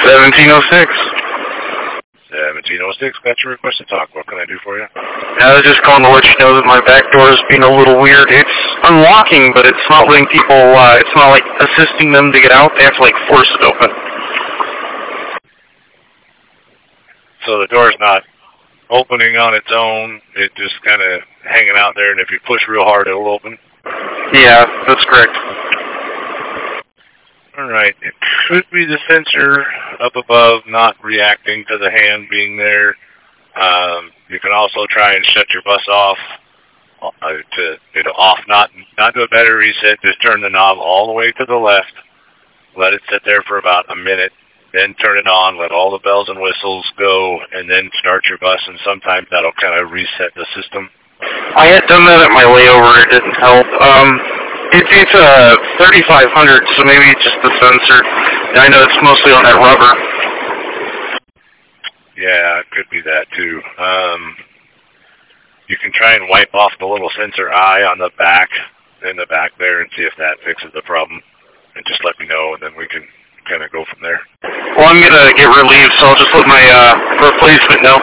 1706. 1706, got your request to talk. What can I do for you? I was just calling to let you know that my back door is being a little weird. It's unlocking, but it's not letting people, it's not like assisting them to get out. They have to like force it open. So the door's not opening on its own. It's just kind of hanging out there, and if you push real hard, it'll open? Yeah, that's correct. All right. It could be the sensor up above not reacting to the hand being there. You can also try and shut your bus off not do a battery reset. Just turn the knob all the way to the left. Let it sit there for about a minute. Then turn it on. Let all the bells and whistles go, and then start your bus. And sometimes that'll kind of reset the system. I had done that at my layover. It didn't help. It's a 3500, so maybe it's just the sensor. I know it's mostly on that rubber. Yeah, it could be that too. You can try and wipe off the little sensor eye on the back, in the back there, and see if that fixes the problem. And just let me know, and then we can kind of go from there. Well, I'm gonna get relieved, so I'll just let my replacement know.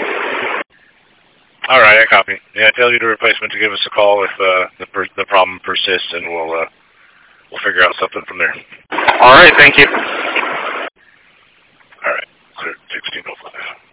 All right, I copy. Yeah, tell you the replacement to give us a call if the problem persists, and we'll figure out something from there. All right, thank you.